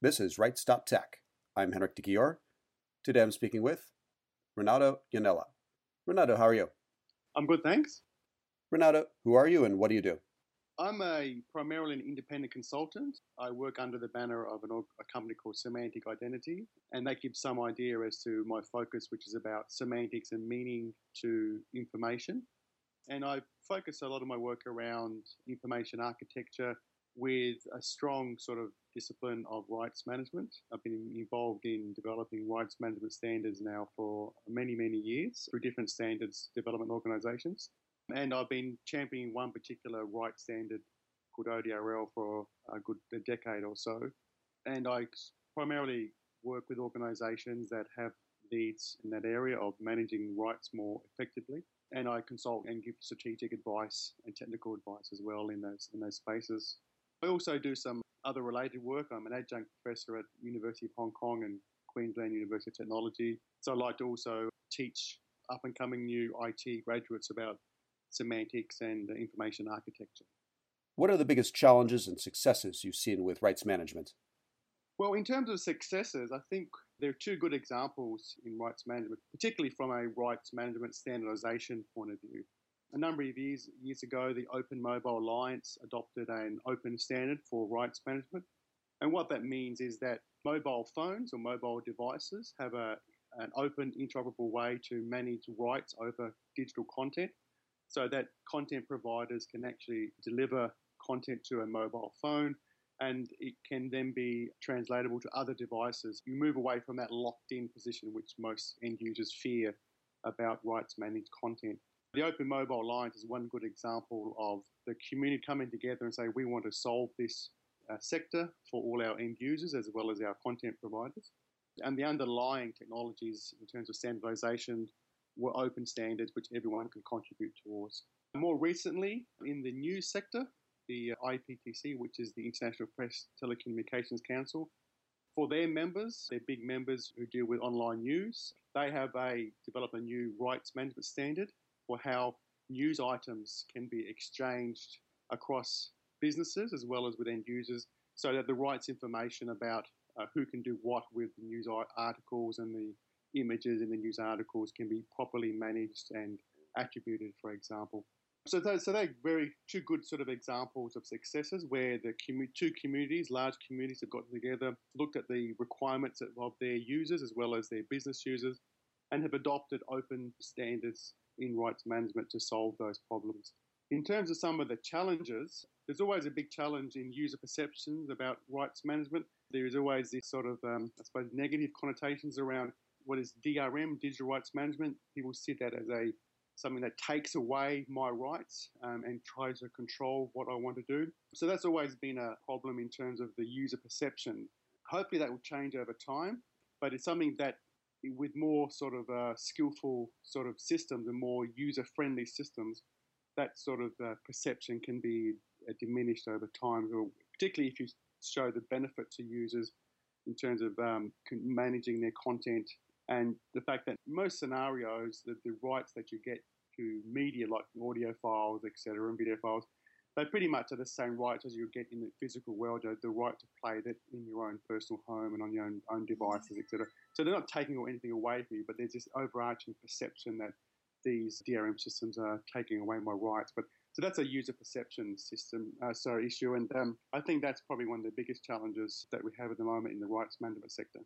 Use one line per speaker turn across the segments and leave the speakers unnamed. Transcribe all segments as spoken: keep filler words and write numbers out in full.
This is Right Stop Tech. I'm Henrik de Gior. Today I'm speaking with Renato Yanella. Renato, how are you?
I'm good, thanks.
Renato, who are you and what do you do?
I'm a primarily an independent consultant. I work under the banner of an, a company called Semantic Identity, and that gives some idea as to my focus, which is about semantics and meaning to information. And I focus a lot of my work around information architecture with a strong sort of discipline of rights management. I've been involved in developing rights management standards now for many, many years through different standards development organizations. And I've been championing one particular rights standard called O D R L for a good a decade or so. And I primarily work with organizations that have needs in that area of managing rights more effectively. And I consult and give strategic advice and technical advice as well in those in those spaces. I also do some other related work. I'm an adjunct professor at University of Hong Kong and Queensland University of Technology. So I like to also teach up-and-coming new I T graduates about semantics and information architecture.
What are the biggest challenges and successes you've seen with rights management?
Well, in terms of successes, I think there are two good examples in rights management, particularly from a rights management standardization point of view. A number of years, years ago, the Open Mobile Alliance adopted an open standard for rights management. And what that means is that mobile phones or mobile devices have a, an open, interoperable way to manage rights over digital content, so that content providers can actually deliver content to a mobile phone and it can then be translatable to other devices. You move away from that locked-in position which most end users fear about rights managed content. The Open Mobile Alliance is one good example of the community coming together and say we want to solve this uh, sector for all our end users as well as our content providers. And the underlying technologies in terms of standardization were open standards which everyone can contribute towards. More recently, in the news sector, the I P T C, which is the International Press Telecommunications Council, for their members, their big members who deal with online news, they have a developed a new rights management standard for how news items can be exchanged across businesses as well as with end users, so that the rights information about uh, who can do what with the news articles and the images in the news articles can be properly managed and attributed, for example. So those, so they're very two good sort of examples of successes where the commu- two communities, large communities, have got together, looked at the requirements of, of their users as well as their business users, and have adopted open standards in rights management to solve those problems. In terms of some of the challenges, there's always a big challenge in user perceptions about rights management. There is always this sort of, um, I suppose, negative connotations around what is D R M, digital rights management. People see that as a something that takes away my rights um, and tries to control what I want to do. So that's always been a problem in terms of the user perception. Hopefully that will change over time, but it's something that with more sort of uh, skillful sort of systems and more user-friendly systems, that sort of uh, perception can be uh, diminished over time, particularly if you show the benefit to users in terms of um, managing their content. And the fact that most scenarios, the, the rights that you get to media like audio files, et cetera, and video files, they pretty much are the same rights as you get in the physical world, the right to play that in your own personal home and on your own, own devices, et cetera. So they're not taking anything away from you, but there's this overarching perception that these D R M systems are taking away my rights. But so that's a user perception system, uh, sorry, issue, and um, I think that's probably one of the biggest challenges that we have at the moment in the rights management sector.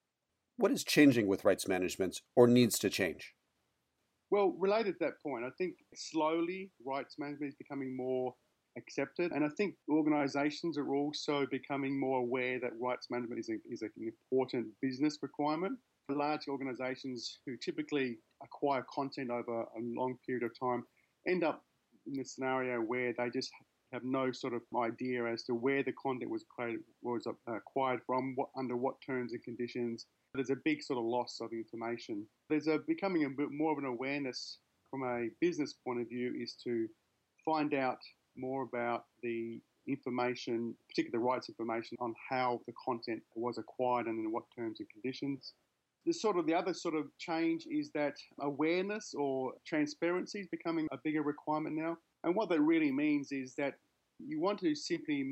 What is changing with rights management or needs to change?
Well, related to that point, I think slowly rights management is becoming more accepted. And I think organizations are also becoming more aware that rights management is, a, is an important business requirement. Large organizations who typically acquire content over a long period of time end up in a scenario where they just have no sort of idea as to where the content was created, was acquired from, what, under what terms and conditions. There's a big sort of loss of information. There's a becoming a bit more of an awareness from a business point of view is to find out more about the information, particularly the rights information on how the content was acquired and in what terms and conditions. The sort of the other sort of change is that awareness or transparency is becoming a bigger requirement now. And what that really means is that you want to simply make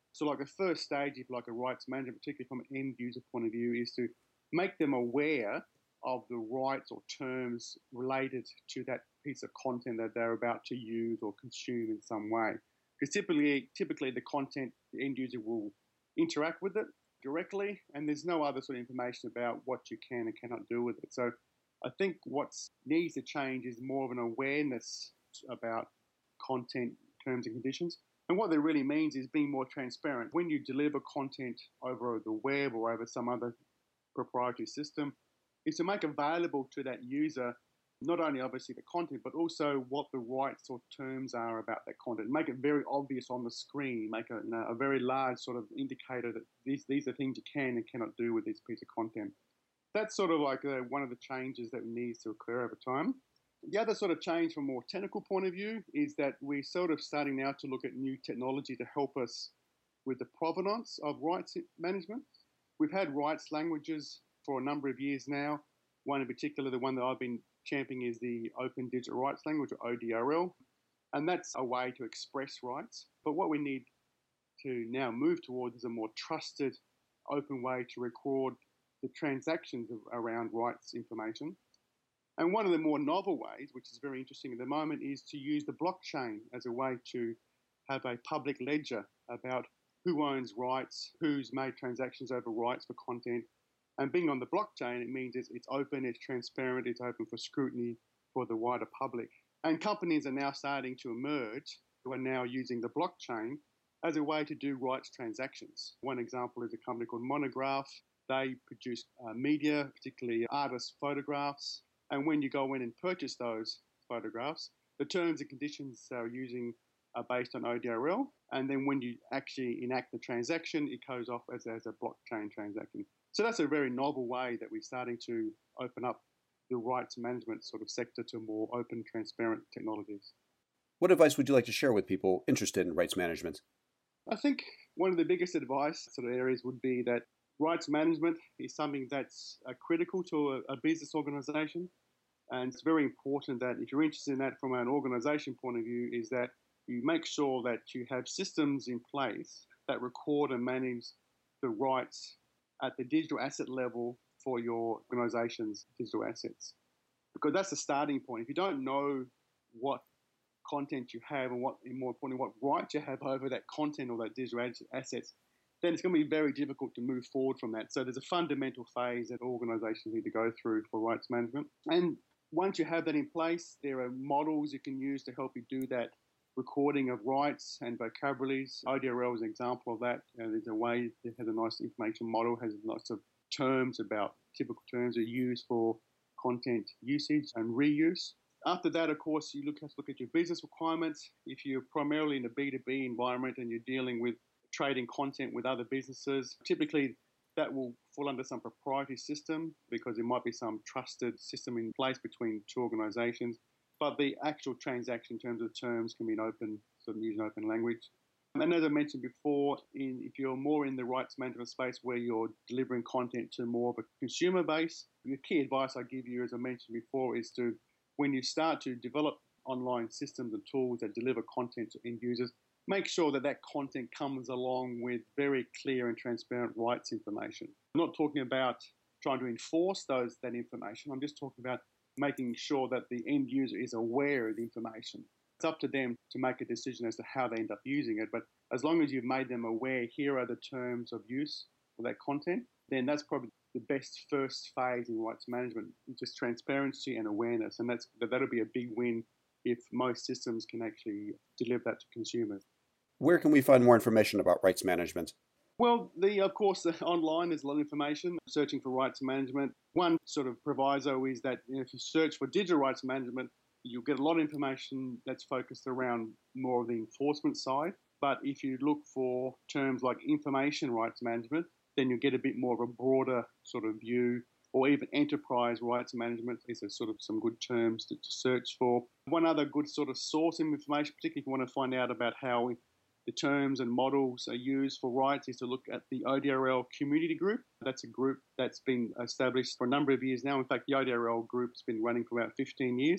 So like the first stage, if like a rights manager, particularly from an end user point of view, is to make them aware of the rights or terms related to that piece of content that they're about to use or consume in some way. Because typically, typically the content, the end user will interact with it directly, and there's no other sort of information about what you can and cannot do with it. So I think what needs to change is more of an awareness about content, terms and conditions. And what that really means is being more transparent. When you deliver content over the web or over some other proprietary system, is to make available to that user not only obviously the content, but also what the rights or terms are about that content. Make it very obvious on the screen, make a, you know, a very large sort of indicator that these, these are things you can and cannot do with this piece of content. That's sort of like uh, one of the changes that needs to occur over time. The other sort of change from a more technical point of view is that we're sort of starting now to look at new technology to help us with the provenance of rights management. We've had rights languages for a number of years now. One in particular, the one that I've been championing, is the Open Digital Rights Language, or O D R L. And that's a way to express rights. But what we need to now move towards is a more trusted, open way to record the transactions of, around rights information. And one of the more novel ways, which is very interesting at the moment, is to use the blockchain as a way to have a public ledger about who owns rights, who's made transactions over rights for content. And being on the blockchain, it means it's, it's open, it's transparent, it's open for scrutiny for the wider public. And companies are now starting to emerge who are now using the blockchain as a way to do rights transactions. One example is a company called Monograph. They produce uh, media, particularly artist photographs. And when you go in and purchase those photographs, the terms and conditions they're using are based on O D R L. And then when you actually enact the transaction, it goes off as, as a blockchain transaction. So that's a very novel way that we're starting to open up the rights management sort of sector to more open, transparent technologies.
What advice would you like to share with people interested in rights management?
I think one of the biggest advice sort of areas would be that rights management is something that's uh, critical to a, a business organization. And it's very important that if you're interested in that from an organization point of view, is that you make sure that you have systems in place that record and manage the rights at the digital asset level for your organization's digital assets. Because that's the starting point. If you don't know what content you have and what, and more importantly, what rights you have over that content or that digital assets, then it's going to be very difficult to move forward from that. So there's a fundamental phase that organizations need to go through for rights management. And once you have that in place, there are models you can use to help you do that recording of rights and vocabularies. O D R L is an example of that. Uh, there's a way that has a nice information model, has lots of terms about typical terms that are used for content usage and reuse. After that, of course, you look, have to look at your business requirements. If you're primarily in a B two B environment and you're dealing with trading content with other businesses, typically that will fall under some proprietary system because there might be some trusted system in place between two organizations. But the actual transaction in terms of terms can be in open, sort of using open language. And as I mentioned before, in, if you're more in the rights management space where you're delivering content to more of a consumer base, the key advice I give you, as I mentioned before, is to, when you start to develop online systems and tools that deliver content to end users, make sure that that content comes along with very clear and transparent rights information. I'm not talking about trying to enforce those that information. I'm just talking about making sure that the end user is aware of the information. It's up to them to make a decision as to how they end up using it. But as long as you've made them aware, here are the terms of use for that content, then that's probably the best first phase in rights management, just transparency and awareness. And that's that'll be a big win if most systems can actually deliver that to consumers.
Where can we find more information about rights management?
Well, the, of course, the, online there's a lot of information. Searching for rights management. One sort of proviso is that, you know, if you search for digital rights management, you'll get a lot of information that's focused around more of the enforcement side. But if you look for terms like information rights management, then you'll get a bit more of a broader sort of view. Or even enterprise rights management is a sort of some good terms to, to search for. One other good sort of source of information, particularly if you want to find out about how the terms and models are used for rights, is to look at the O D R L community group. That's a group that's been established for a number of years now. In fact, the O D R L group's been running for about fifteen years.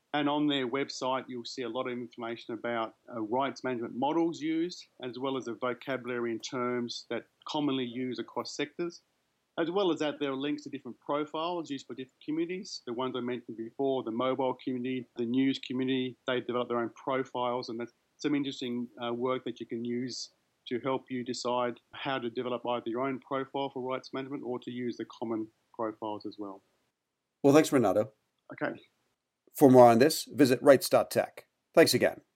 And on their website, you'll see a lot of information about uh, rights management models used, as well as the vocabulary and terms that commonly used across sectors. As well as that, there are links to different profiles used for different communities. The ones I mentioned before, the mobile community, the news community, they develop their own profiles, and that's some interesting uh, work that you can use to help you decide how to develop either your own profile for rights management or to use the common profiles as well.
Well, thanks, Renato.
Okay.
For more on this, visit rights dot tech. Thanks again.